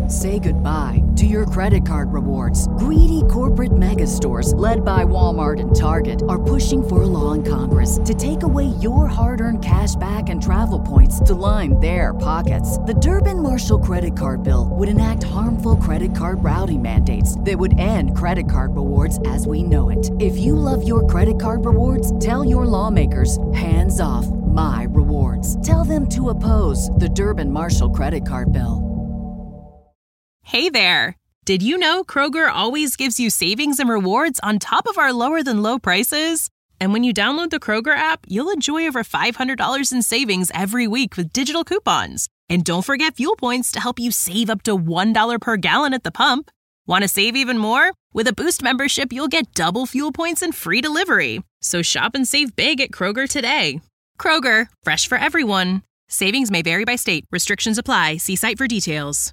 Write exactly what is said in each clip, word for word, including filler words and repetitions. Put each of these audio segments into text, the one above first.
Say goodbye to your credit card rewards. Greedy corporate mega stores, led by Walmart and Target, are pushing for a law in Congress to take away your hard-earned cash back and travel points to line their pockets. The Durbin-Marshall credit card bill would enact harmful credit card routing mandates that would end credit card rewards as we know it. If you love your credit card rewards, tell your lawmakers, hands off my rewards. Tell them to oppose the Durbin-Marshall credit card bill. Hey there! Did you know Kroger always gives you savings and rewards on top of our lower-than-low prices? And when you download the Kroger app, you'll enjoy over five hundred dollars in savings every week with digital coupons. And don't forget fuel points to help you save up to one dollar per gallon at the pump. Want to save even more? With a Boost membership, you'll get double fuel points and free delivery. So shop and save big at Kroger today. Kroger, fresh for everyone. Savings may vary by state. Restrictions apply. See site for details.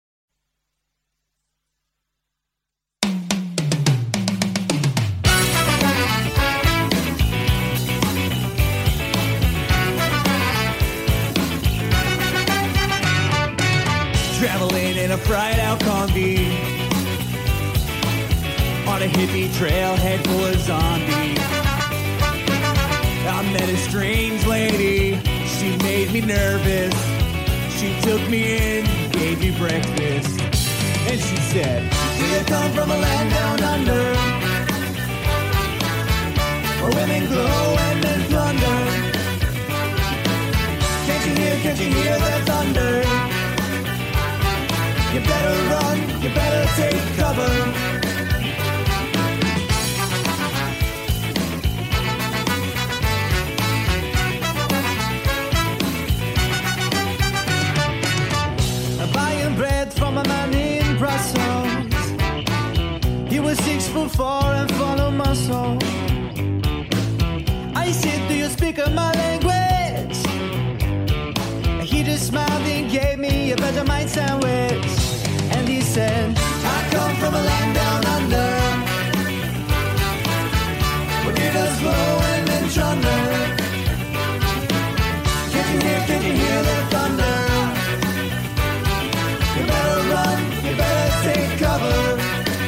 Traveling in a fried out combi on a hippie trailhead full of zombies. I met a strange lady, she made me nervous. She took me in, gave me breakfast, and she said, "Do you come from a land down under, where women glow and men plunder? Can't you hear, can't you hear the thunder? You better run, you better take cover." I'm buying bread from a man in Brussels. He was six foot four and full of muscle. I said, "Do you speak my language?" He just smiled and gave me a Vegemite sandwich. And he said, "I come from a land down under, where rivers flow and men thunder. Can't you hear, can't you hear the thunder? You better run, you better take cover."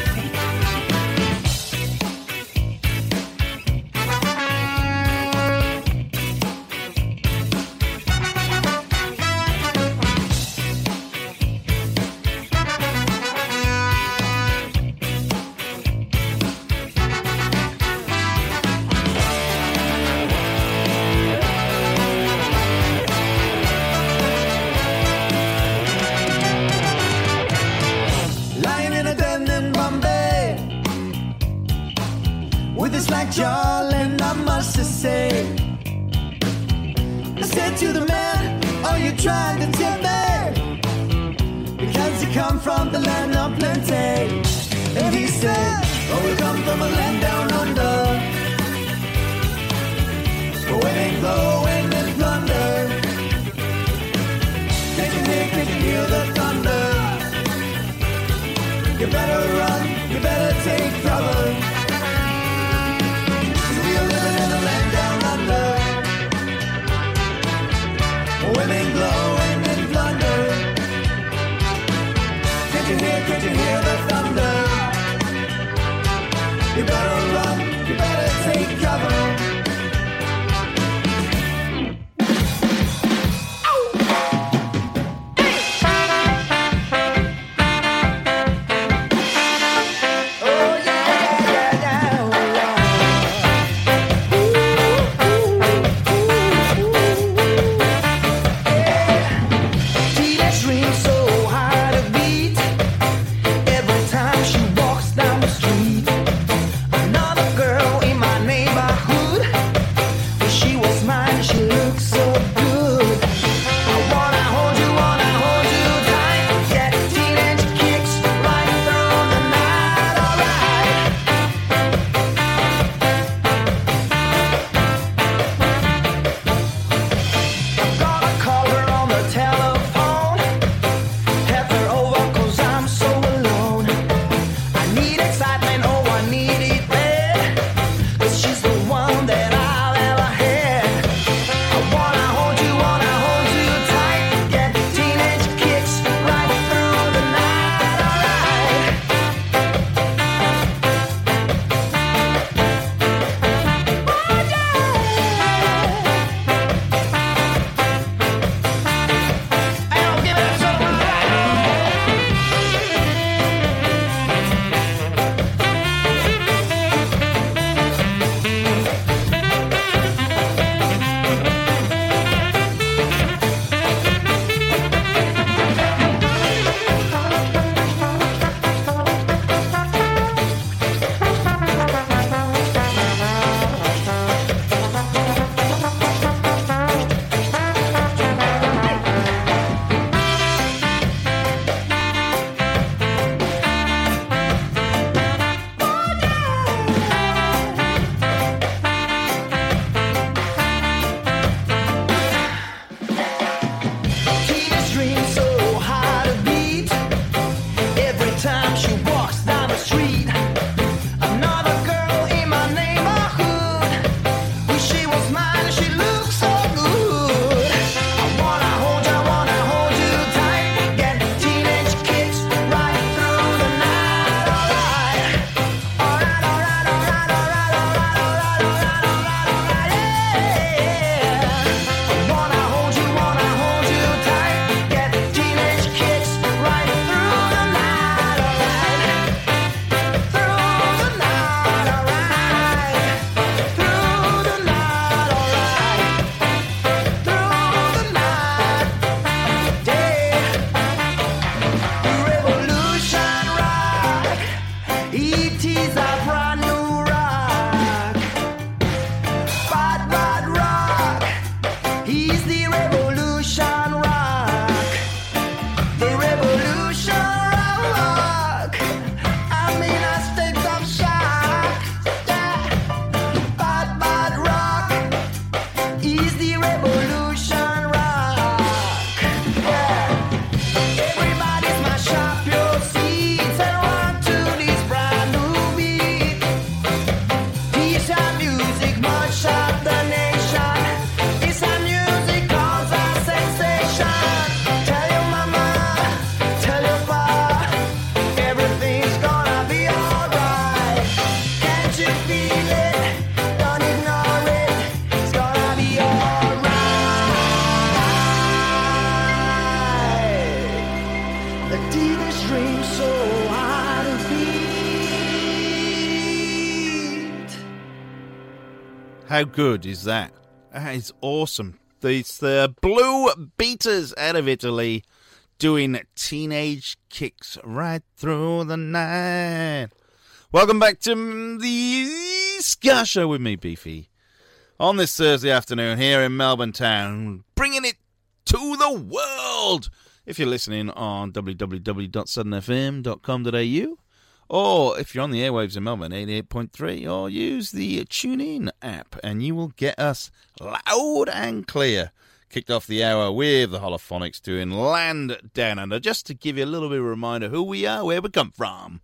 Like y'all, and I must say, I said to the man, "Are you trying to tip me? Because you come from the land of plenty." And he said, "Oh, we come from a land down under, where women glow and men plunder. Can't you hear, can't you hear the thunder? You better run, you better take cover. Women glow and men plunder. Can't you hear, can't you hear the thunder? You better run, you better take cover." Every time she walks down the street, this dream so hard to beat. How good is that? That is awesome. It's the Blue Beaters out of Italy doing Teenage Kicks right through the night. Welcome back to the Ska Show with me, Beefy, on this Thursday afternoon here in Melbourne town, bringing it to the world. If you're listening on w w w dot southern f m dot com dot a u, or if you're on the airwaves in Melbourne, eighty-eight point three, or use the TuneIn app, and you will get us loud and clear. Kicked off the hour with the Holophonics doing Land Down Under, just to give you a little bit of a reminder who we are, where we come from.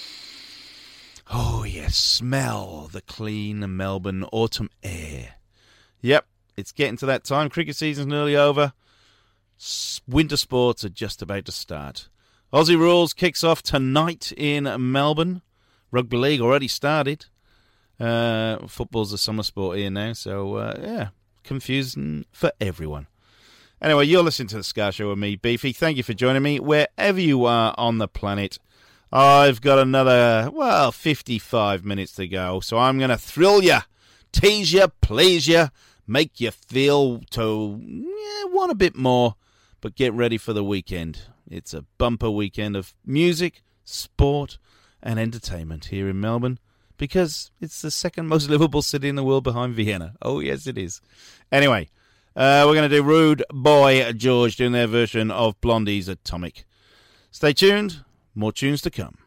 Oh, yes, smell the clean Melbourne autumn air. Yep, it's getting to that time. Cricket season's nearly over. Winter sports are just about to start. Aussie Rules kicks off tonight in Melbourne. Rugby League already started. Uh, football's a summer sport here now, so uh, yeah, confusing for everyone. Anyway, you're listening to the Ska Show with me, Beefy. Thank you for joining me wherever you are on the planet. I've got another, well, fifty-five minutes to go, so I'm going to thrill you, tease you, please you, make you feel to yeah, want a bit more. But get ready for the weekend. It's a bumper weekend of music, sport, and entertainment here in Melbourne, because it's the second most livable city in the world behind Vienna. Oh, yes, it is. Anyway, uh, we're going to do Rude Boy George doing their version of Blondie's Atomic. Stay tuned. More tunes to come.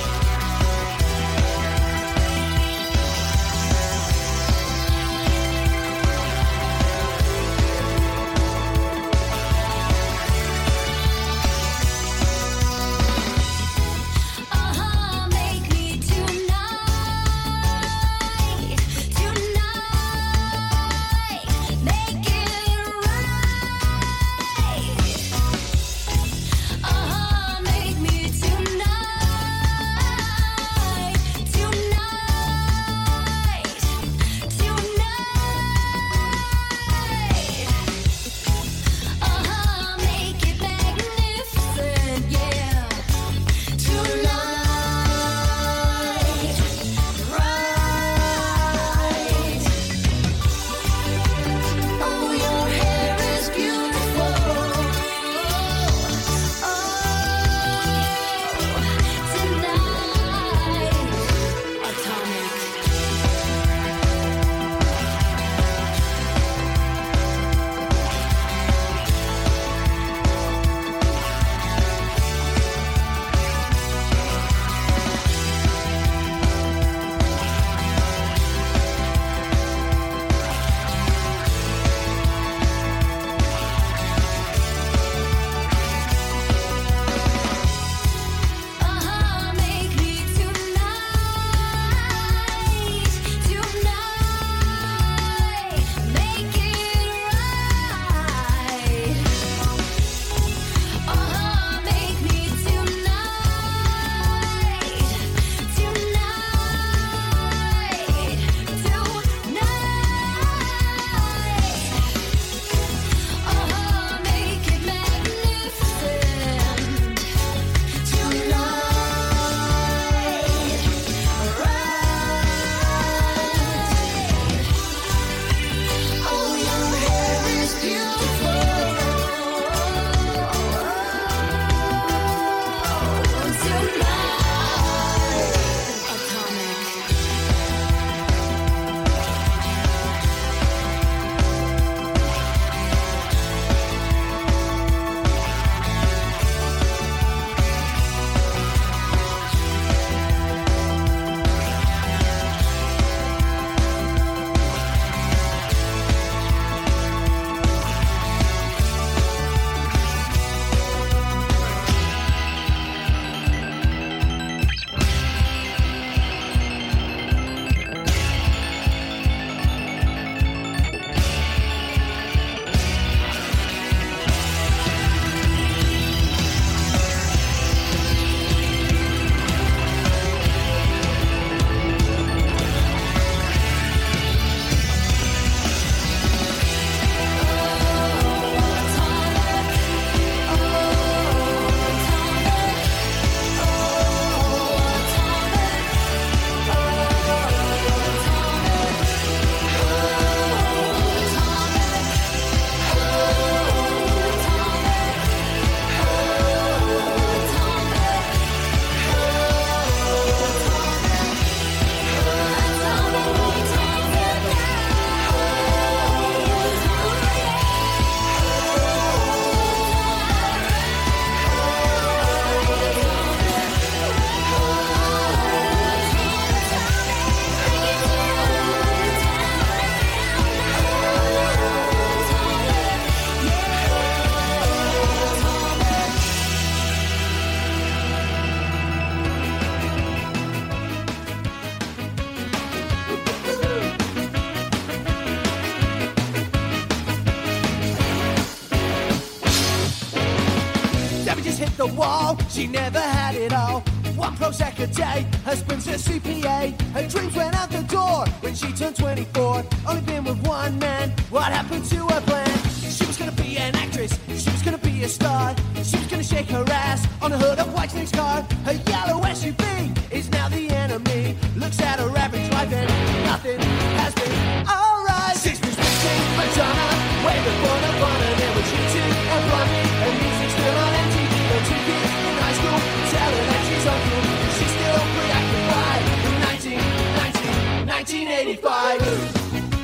Thank the wall. She never had it all. One Prozac a day, husband's a C P A. Her dreams went out the door when she turned twenty-four. Only been with one man, what happened to her plan? She was gonna be an actress, she was gonna be a star. She was gonna shake her ass on the hood of Whitesnake's car. Her yellow S U V is now the enemy. Looks at her average life and nothing has been alright. Six was mixing Madonna, way before Nirvana. There was U two and Blondie, and music still on M T V. Her two kids in high school tell her that she's uncool. She's still preoccupied in nineteen, nineteen, nineteen eighty-five.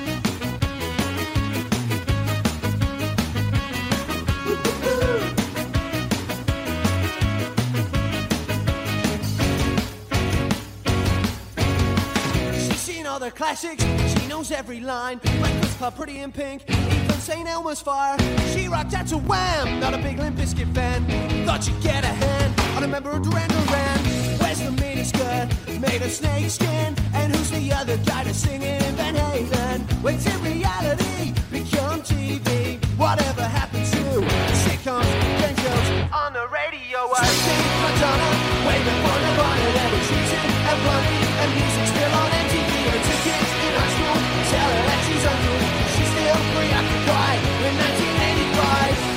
All the classics, she knows every line. Breakfast Club, Pretty in Pink, even Saint Elmo's Fire. She rocked out to Wham, not a big Limp Bizkit fan. Thought she'd get a hand on a member of Duran Duran. Where's the miniskirt made of snake skin? And who's the other guy to sing it in Van Halen? Wait till reality become T V. Whatever happened to sitcoms, game shows on the radio? I see Madonna, way before Nirvana. There was music and Blondie, and music still on M T V. Her two kids in high school tell her that she's uncool. She's still preoccupied in nineteen eighty-five.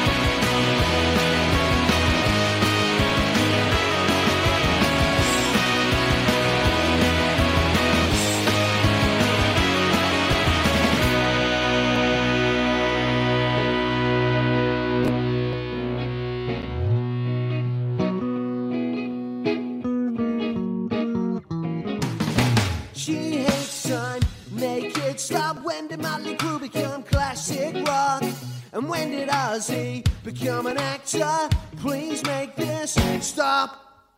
Stop. When did Motley Crue become classic rock? And when did Ozzy become an actor? Please make this stop.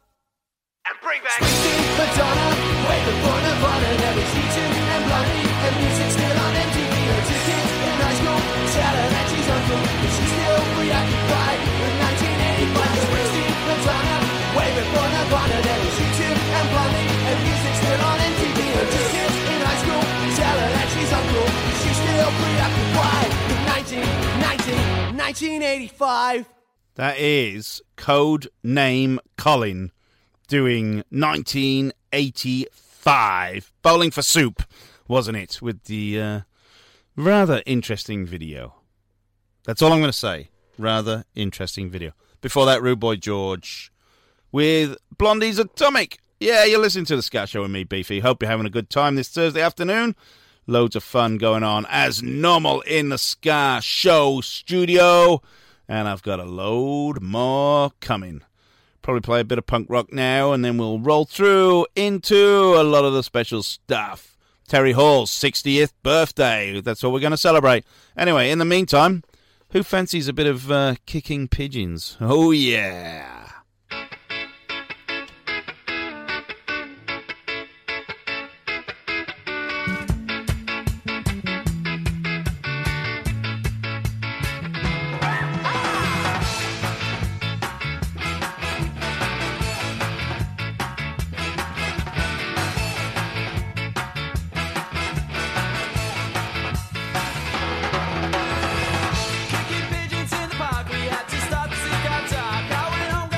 And bring back Steve Madonna, way before Nirvana. There was U two and Blondie, and music still on M T V. Her two kids in high school tell her that she's uncool, but she's still preoccupied with nineteen eighty-five. Steve Madonna, way before Nirvana. There was U two and Blondie, and music still on M T V. Her two kids in high school tell her that she's uncool, she's still preoccupied with nineteen, nineteen, nineteen eighty-five. That is Code Name Colin doing nineteen eighty-five. Bowling for Soup, wasn't it? With the uh, rather interesting video. That's all I'm going to say. Rather interesting video. Before that, Rude Boy George with Blondie's Atomic. Yeah, you're listening to The Ska Show with me, Beefy. Hope you're having a good time this Thursday afternoon. Loads of fun going on as normal in the Ska Show studio. And I've got a load more coming. Probably play a bit of punk rock now, and then we'll roll through into a lot of the special stuff. Terry Hall's sixtieth birthday. That's what we're going to celebrate. Anyway, in the meantime, who fancies a bit of uh, kicking pigeons? Oh, yeah. Kicking pigeons in the park, we had to stop to seek our talk. How we don't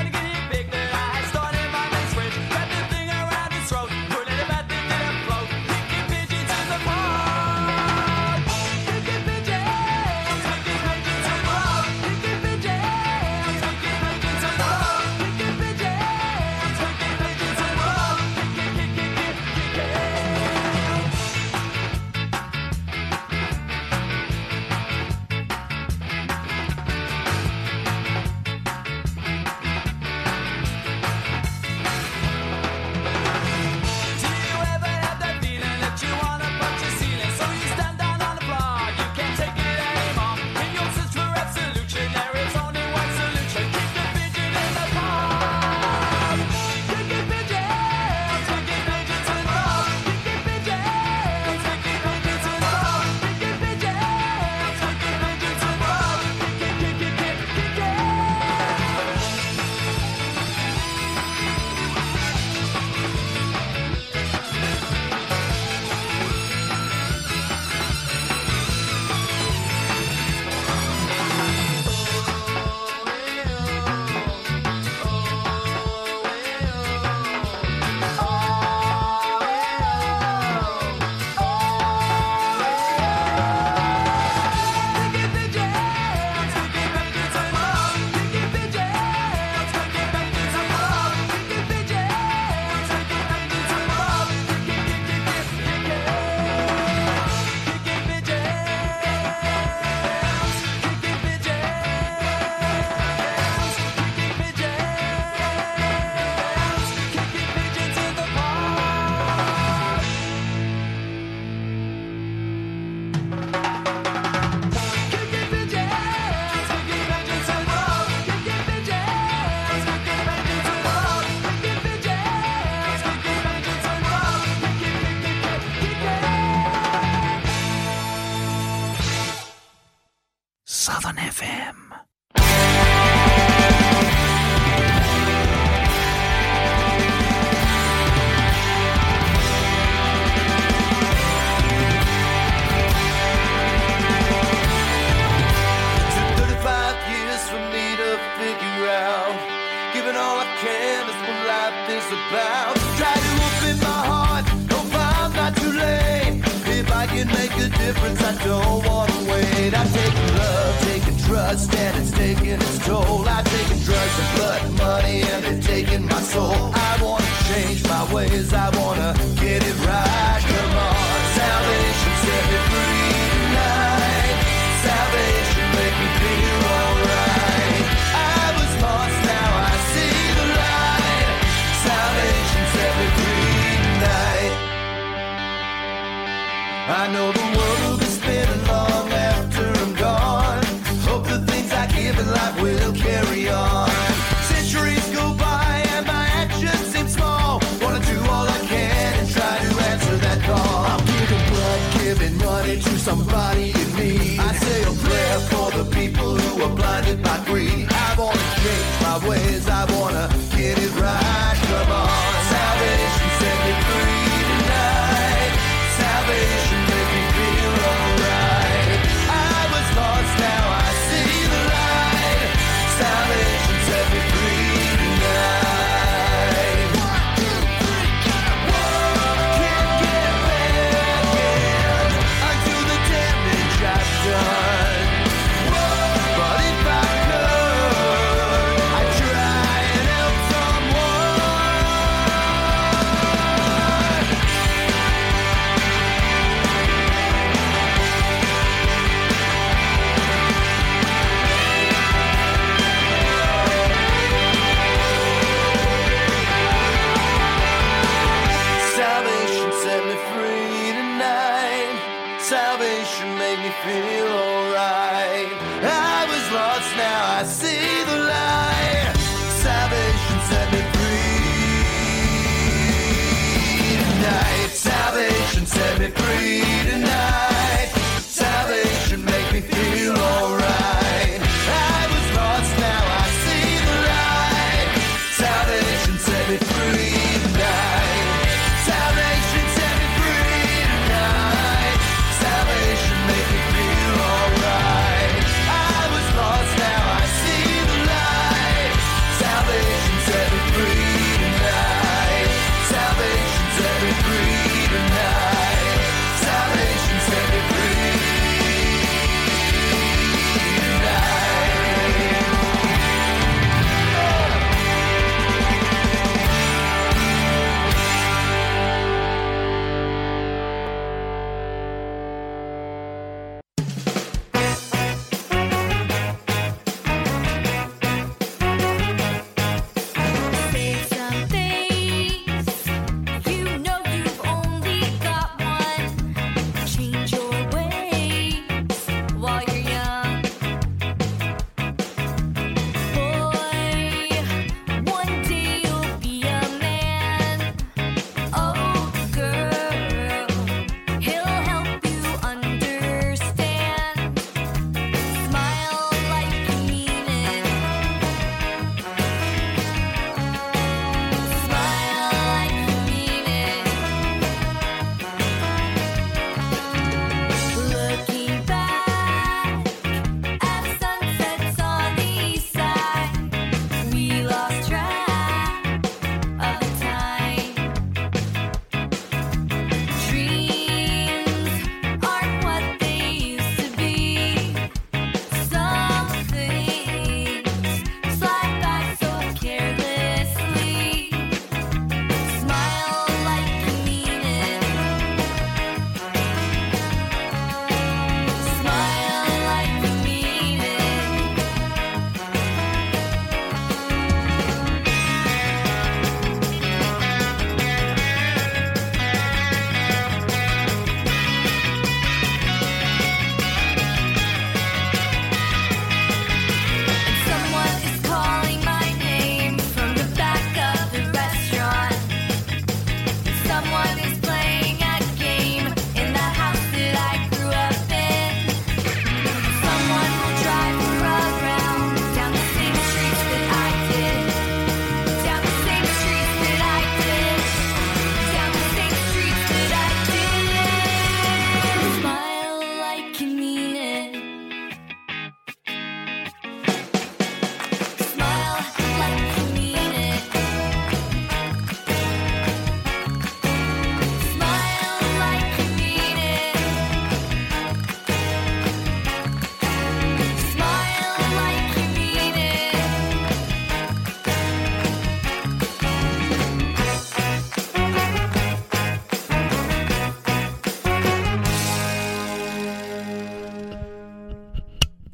Southern F M. All I can is what life is about. Try to open my heart, hope I'm not too late. If I can make a difference, I don't want to wait. I've taken love, taken trust, and it's taken its toll. I've taken drugs and blood, money, and they've taken my soul. I want to change my ways, I want to get it right. Come on, salvation set me free tonight. Salvation make me feel alright. I was lost, now I see the light. Salvation set me free tonight. I know the world will be spinning long after I'm gone. Hope the things I give in life will carry on. Centuries go by and my actions seem small. Wanna do all I can and try to answer that call. I'm giving blood, giving money to somebody in need. I say a prayer for the people who are blinded by greed. I wanna change my ways, I wanna get it right. Come on, salvation set me free tonight. Salvation make me feel alright. I was lost, now I see the light. Salvation set me free tonight. One, two, three, can't walk. Can't get back in. Undo the damage I've done. But if I could, I'd try and help someone. Salvation set me free tonight. Salvation made me feel alright. I was lost, now I see the light. Salvation set me free tonight. Salvation set me free tonight. Salvation make me feel alright. I was lost, now I see the light. Salvation set me free tonight. Salvation set me free tonight. Salvation make me feel alright. I was lost, now I see the light. Salvation set me free tonight. Salvation set me free tonight. Salvation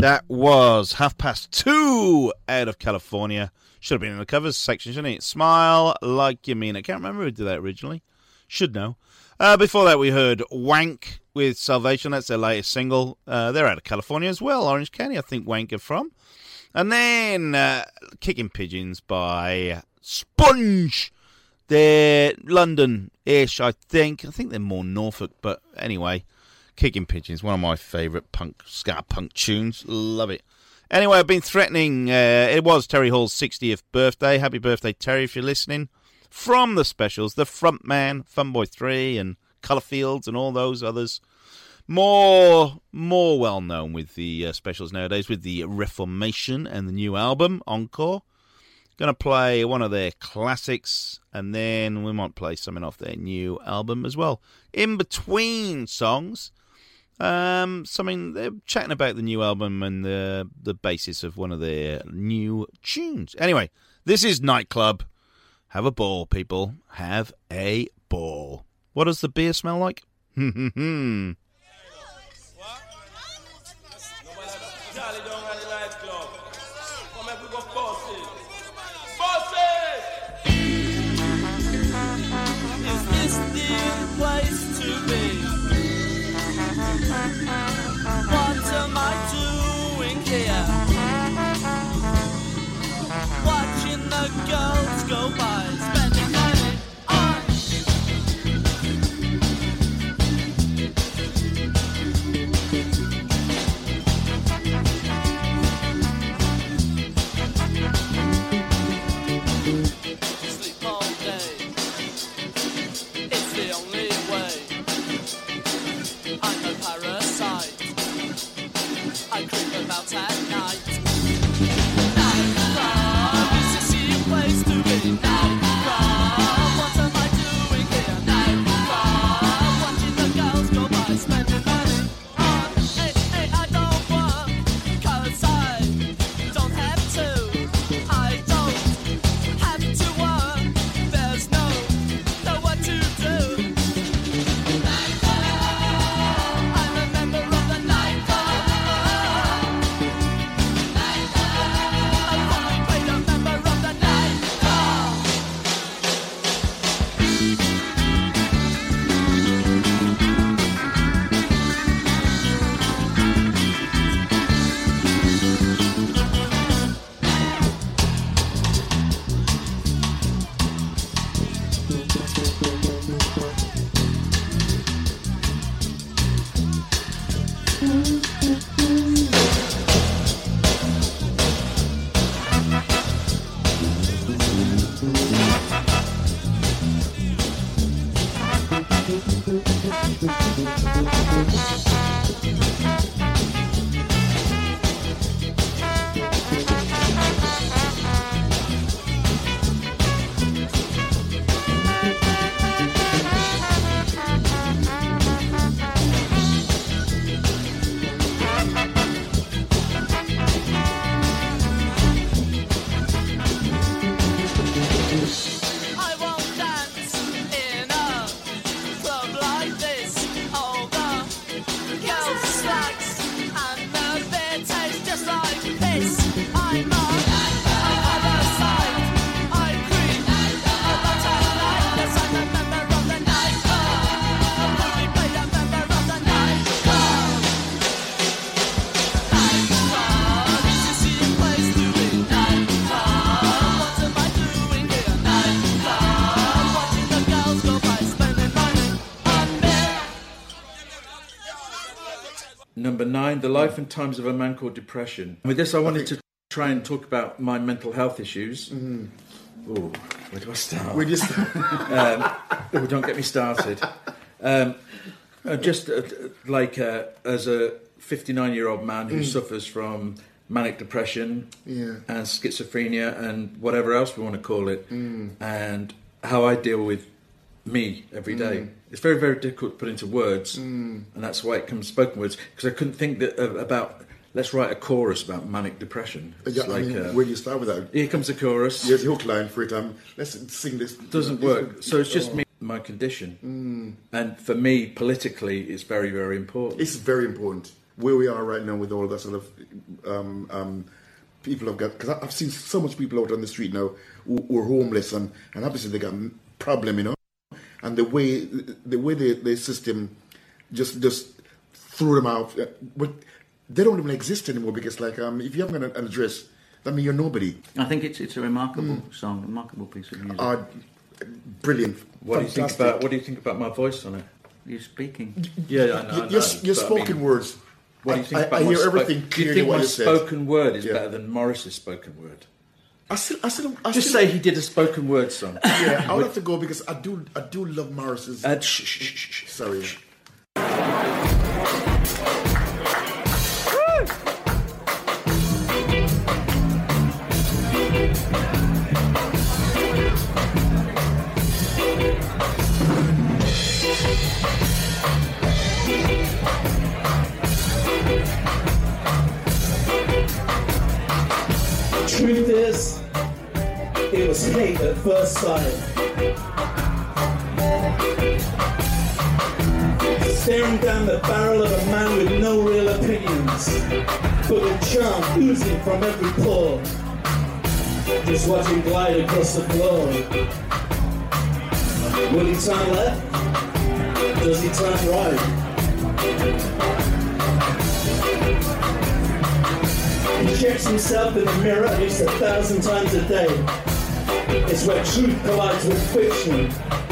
That was Half Past Two out of California. Should have been in the covers section, shouldn't it? Smile Like You Mean It. I can't remember who did that originally. Should know. Uh, before that, we heard Wank with Salvation. That's their latest single. Uh, they're out of California as well. Orange County, I think Wank are from. And then uh, Kicking Pigeons by Sponge. They're London-ish, I think. I think they're more Norfolk, but anyway. Kicking Pigeons, one of my favourite punk, ska punk tunes. Love it. Anyway, I've been threatening, uh, it was Terry Hall's sixtieth birthday. Happy birthday, Terry, if you're listening. From the specials, The Frontman, Funboy three, and Colourfields, and all those others. More more well-known with the uh, specials nowadays, with the Reformation and the new album, Encore. Going to play one of their classics, and then we might play something off their new album as well. In between songs, um, something they're chatting about the new album and the the basis of one of their new tunes. Anyway, this is Nightclub. Have a ball, people. Have a ball. What does the beer smell like? Hmm hmm hmm. Place to be. What am I doing here? Watching the girls go by, spending money on. Sleep all day. It's the only way. I'm a parasite. I creep about at night. Nightclub is a secret place to be. Nightclub, what am I doing here? Nightclub, watching the girls go by, spending money on. Hey, hey, I don't work, 'cause I don't have to. I don't have to work. There's no, know what to do. I'm a member of the nightclub. I'm only paid a member of the nightclub. I won't dance in a club like this. All the girls slacks and the beer tastes just like piss. I'm on the other side. I creep about at night. Yes, I'm a member of the nightclub. I'm only paid a member of the nightclub. Nightclub is a secret place to be. Nightclub, what am I doing here? Nightclub, watching the girls go by, spending money on beer. Number nine, The Life and Times of a Man Called Depression. With this, I wanted to try and talk about my mental health issues. Mm. Oh, where do I start? Where do you start? um, oh, don't get me started. Um, uh, just uh, like uh, as a fifty-nine-year-old man who mm. suffers from manic depression Yeah. and schizophrenia and whatever else we want to call it, Mm. and how I deal with me every day. Mm. It's very, very difficult to put into words, Mm. and that's why it comes spoken words, because I couldn't think that, uh, about, let's write a chorus about manic depression. It's Yeah, I like, mean, uh, where do you start with that? here comes the chorus. Here's the hook line for it. Um, let's sing this. Doesn't work. So it's just me, my condition. Mm. And for me, politically, it's very, very important. It's very important. where we are right now with all that sort of um, um, people have got, because I've seen so much people out on the street now who, who are homeless, and, and obviously they got a problem, you know, and the way the way the, the system just just threw them out, but they don't even exist anymore, because like um, if you haven't got an address, that means you're nobody. I think it's it's a remarkable Mm. song, a remarkable piece of music. Uh, brilliant. What do you think Fantastic. about What do you think about my voice on it? You're speaking. Yeah, I know. I Your, know, your, your but I spoken mean, words. What do you think I, about I my hear spo- everything Do you clearly think what my you said. spoken word is Yeah. better than Morris's spoken word? I still, I still, I Just still, say he did a spoken word song. Yeah, I would have to go because I do, I do love Morris's. Uh, shh, shh, shh, shh. Sorry. Truth is, it was hate at first sight. Staring down the barrel of a man with no real opinions, but with charm oozing from every pore. Just watch him glide across the floor. Will he turn left? Does he turn right? He checks himself in the mirror at least a thousand times a day. It's where truth collides with fiction.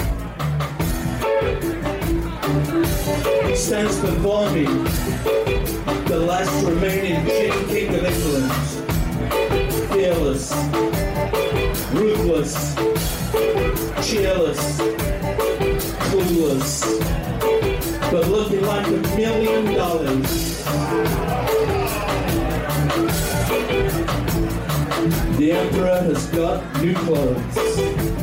He stands before me, the last remaining king, king of England. Fearless, ruthless, cheerless, clueless, but looking like a million dollars. The Emperor has got new clothes.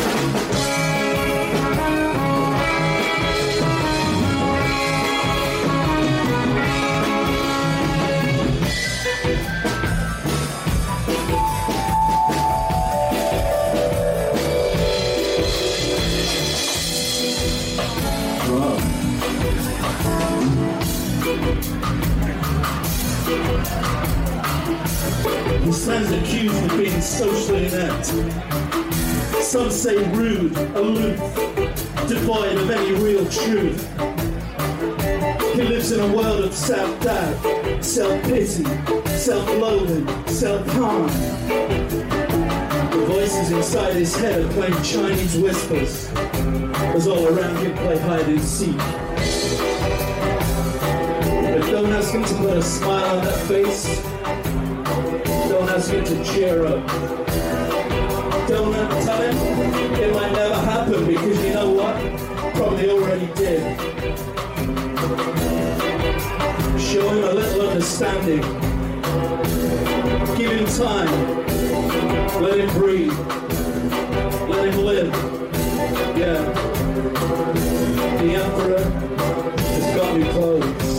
He stands accused of being socially inept. Some say rude, aloof, devoid of any real truth. He lives in a world of self-doubt, self-pity, self-loathing, self-harm. The voices inside his head are playing Chinese whispers, as all around him play hide and seek. But don't ask him to put a smile on that face. Don't ask him to cheer up. Don't tell him it might never happen, because you know what? Probably already did. Show him a little understanding. Give him time. Let him breathe. Let him live. Yeah. The Emperor has got new clothes.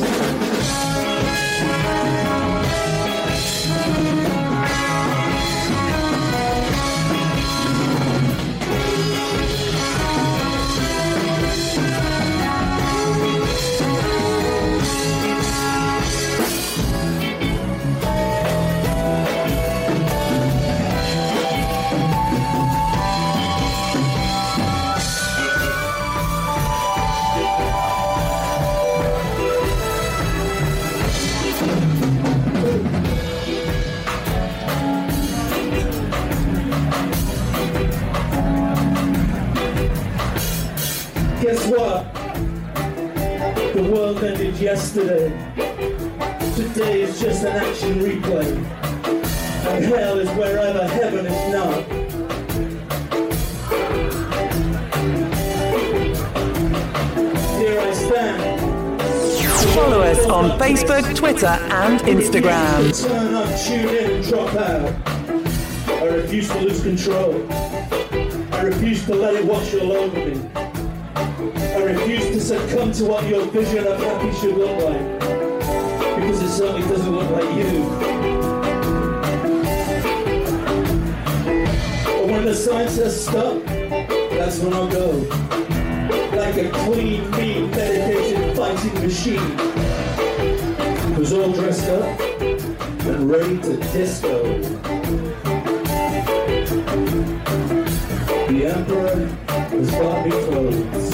Guess what? The world ended yesterday. Today is just an action replay. And hell is wherever heaven is not. Here I stand. Follow us on Facebook, Twitter, and Instagram. Turn up, tune in, and drop out. I refuse to lose control. I refuse to let it wash all over me. I refuse to succumb to what your vision of happy should look like, because it certainly doesn't look like you. But when the sign says stop, that's when I'll go. Like a clean, mean, medicated fighting machine. who's all dressed up and ready to disco. The Emperor has bought me clothes.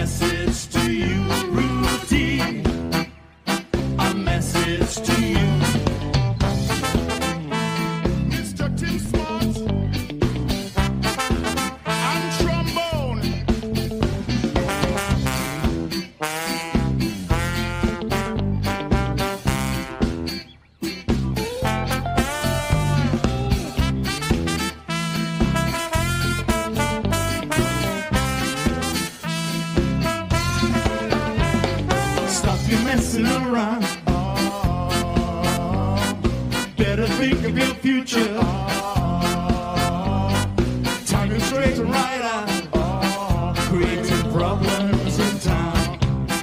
message to you, Rudy. A message to you. Mister Tim Smart and trombone. Stop your messing around. Better think of your future. Time is straight and right out. Creating problems in town.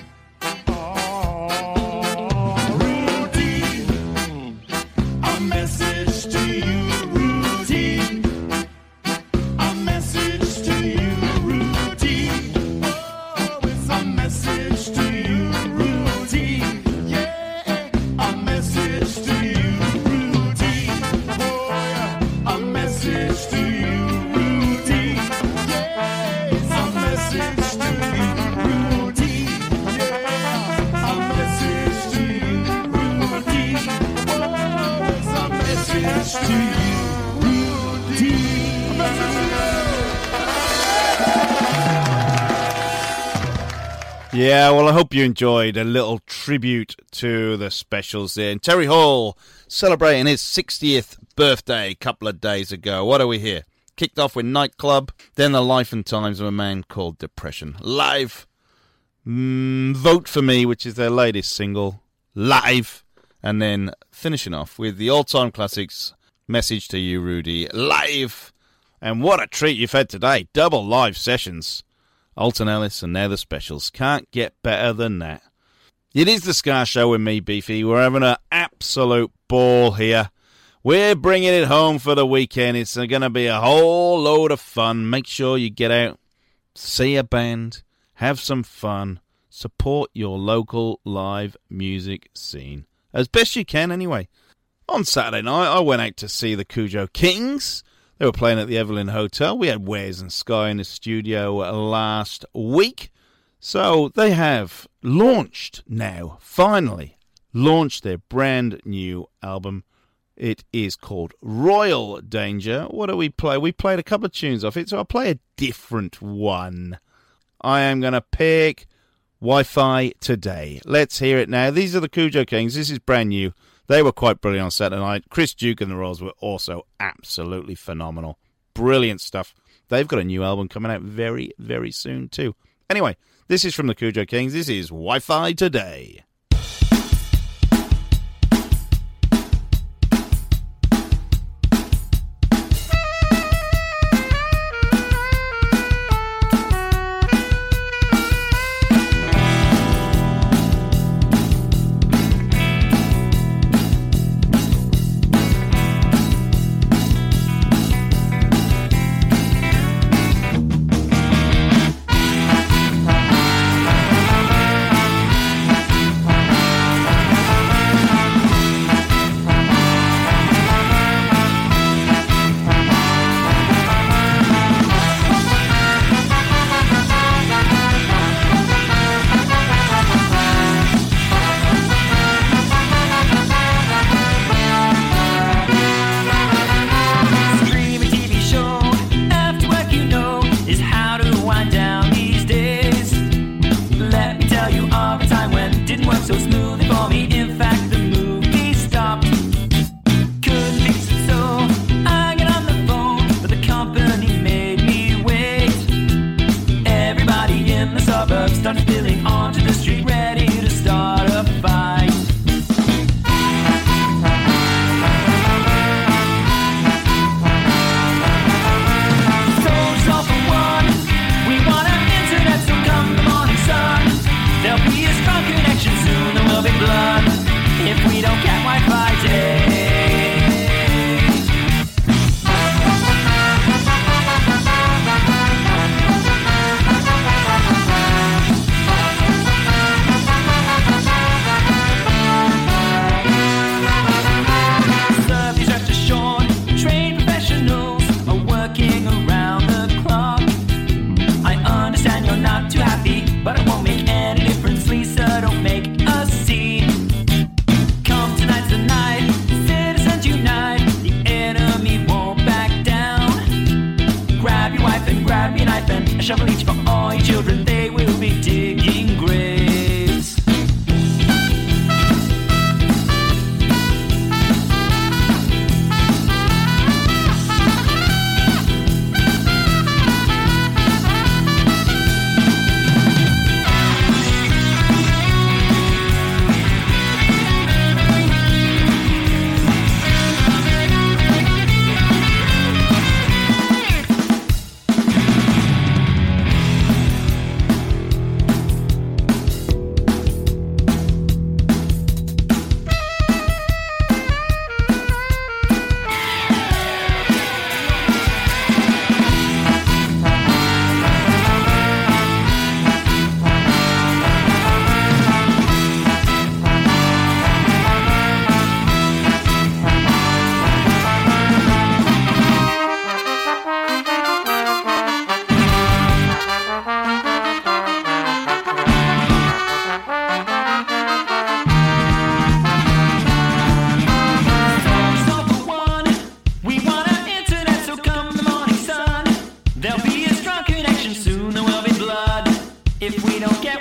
Rudy, a message to you, Rudy. A message to you, Rudy. Oh, it's a message to you, Rudy. Yeah, a message to you, Rudy. Oh, yeah, a message to you, Rudy. Yeah, it's a message to you, Rudy. Yeah, a message to you, Rudy. Oh, it's a message to you, Rudy. A message to you. Yeah, well, I hope you enjoyed a little tribute to the specials there. And Terry Hall celebrating his sixtieth birthday a couple of days ago. What are we here? Kicked off with Nightclub, then The Life and Times of a Man Called Depression. Live. Mm, Vote For Me, which is their latest single. Live. And then finishing off with the all-time classics, Message to You, Rudy. Live. And what a treat you've had today. Double live sessions. Alton Ellis and now the specials. Can't get better than that. It is the Ska Show with me, Beefy. We're having an absolute ball here. We're bringing it home for the weekend. It's going to be a whole load of fun. Make sure you get out, see a band, have some fun, support your local live music scene. As best you can, anyway. On Saturday night, I went out to see the Cujo Kings. They were playing at the Evelyn Hotel. We had Wes and Sky in the studio last week. So they have launched now, finally, launched their brand new album. It is called Royal Danger. What do we play? We played a couple of tunes off it, so I'll play a different one. I am going to pick Wi-Fi Today. Let's hear it now. These are the Cujo Kings. This is brand new. They were quite brilliant on Saturday night. Chris Duke and the Rolls were also absolutely phenomenal. Brilliant stuff. They've got a new album coming out very, very soon too. Anyway, this is from the Cujo Kings. This is Wi-Fi Today. Thank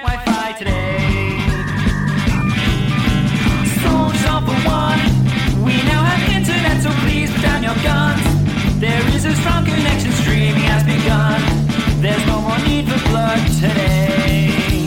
Wi-Fi today. Soldier for one, we now have internet, so please put down your guns. There is a strong connection, streaming has begun. There's no more need for blood today.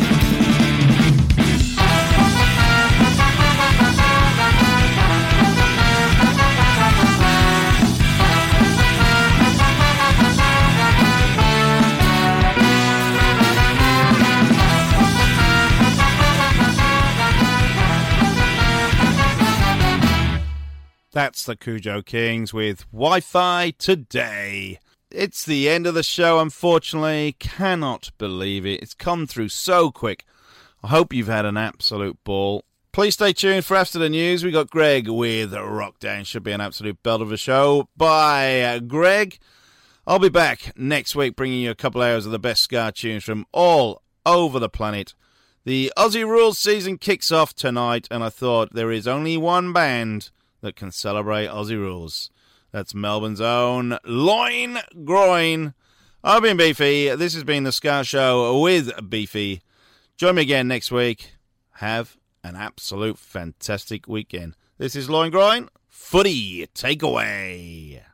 That's the Cujo Kings with Wi-Fi Today. It's the end of the show, unfortunately. Cannot believe it. It's come through so quick. I hope you've had an absolute ball. Please stay tuned for After the News. We got Greg with Rockdown. Should be an absolute belt of a show by uh, Greg. I'll be back next week bringing you a couple hours of the best ska tunes from all over the planet. The Aussie Rules season kicks off tonight, and I thought there is only one band that can celebrate Aussie Rules. That's Melbourne's own Loin Groin. I've been Beefy. This has been the Ska Show with Beefy. Join me again next week. Have an absolute fantastic weekend. This is Loin Groin. Footy Takeaway.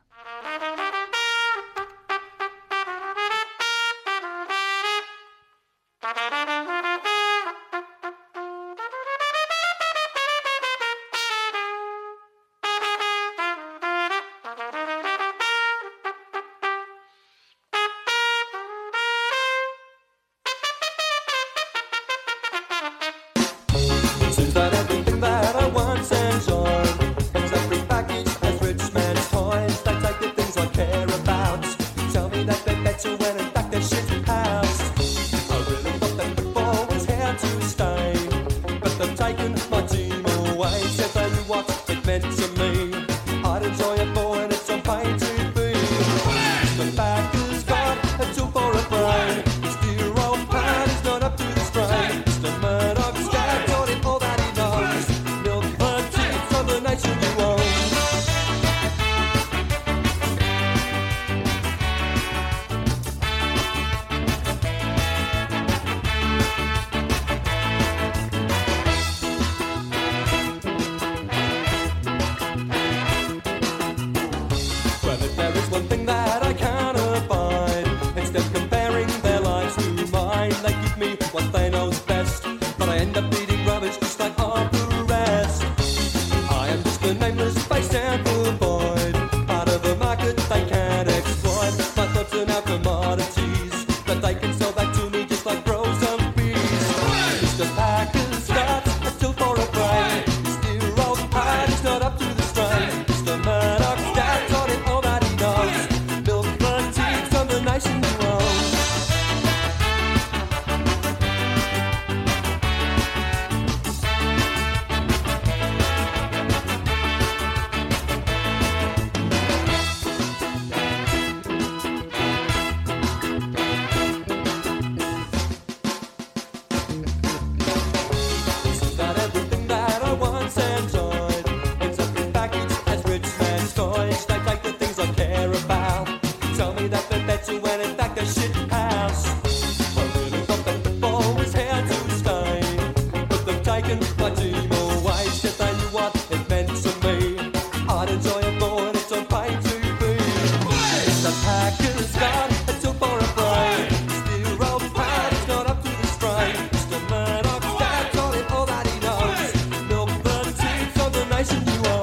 Seems that everything that I once enjoyed comes every package as rich man's toys. They take the things I care about. Tell me that they're better when in fact they're shit house. I really thought that football was here to stay, but they've taken my team away. Said they knew what it meant to me. I'd enjoy it more when it's on pay T V. The Packers got a tool for a brain. His dear old man is not up to the strain. Mister Murdoch's dad taught him all that he knows. Milk the teeth of the nation you own. Well, if there is one thing that I can't abide, it's them comparing their lives to mine. They give me what they know's best, but I end up eating rubbish just like all the rest. I am just a nameless space sample void, part of a market they can't exploit. My thoughts are now commodities, but they can sell back to me just like bros on bees. Mister Packer's got a tool for a brain. His dear old pride is not up to the strain. Mister Murdoch's dad taught him all that he knows. Milk the teeth of the nation you own. Seems that everything that I once enjoyed ends up in package as rich man's toys. They take the things I care about. Tell me that they're better when in fact they're shit house. I really thought that football was here to stay, but they've taken my team away. Said they knew what it meant to me. I'd enjoy it more when it's on pay T V. Mister Packer's got a tool for a brain. His dear old pad is not up to the strain. Mister Murdoch's dad taught him all that he knows. Milk the teeth of the nation you own.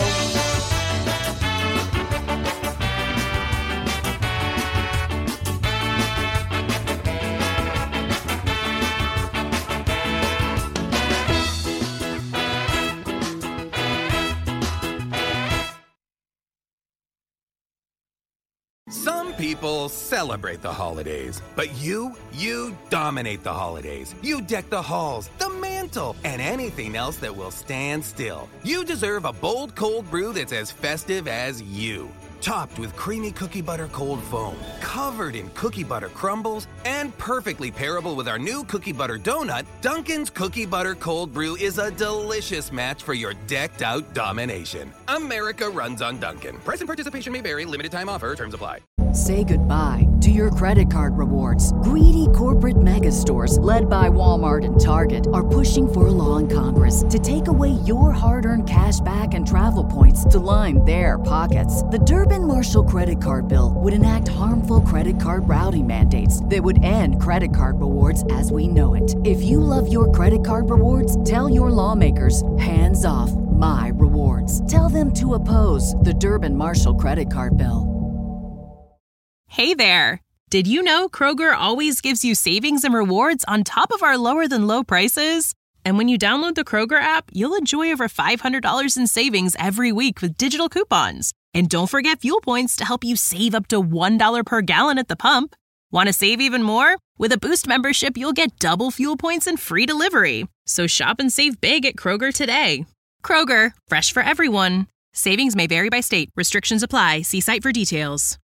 Some people celebrate the holidays, but you, you dominate the holidays. You deck the halls, the mantle, and anything else that will stand still. You deserve a bold cold brew that's as festive as you. Topped with creamy cookie butter cold foam, covered in cookie butter crumbles, and perfectly pairable with our new cookie butter donut, Dunkin's Cookie Butter Cold Brew is a delicious match for your decked out domination. America runs on Dunkin'. Price and participation may vary. Limited time offer. Terms apply. Say goodbye to your credit card rewards. Greedy corporate mega stores, led by Walmart and Target, are pushing for a law in Congress to take away your hard-earned cash back and travel points to line their pockets. The Durbin-Marshall credit card bill would enact harmful credit card routing mandates that would end credit card rewards as we know it. If you love your credit card rewards, tell your lawmakers, hands off my rewards. Tell them to oppose the Durbin-Marshall credit card bill. Hey there! Did you know Kroger always gives you savings and rewards on top of our lower-than-low prices? And when you download the Kroger app, you'll enjoy over five hundred dollars in savings every week with digital coupons. And don't forget fuel points to help you save up to one dollar per gallon at the pump. Want to save even more? With a Boost membership, you'll get double fuel points and free delivery. So shop and save big at Kroger today. Kroger, fresh for everyone. Savings may vary by state. Restrictions apply. See site for details.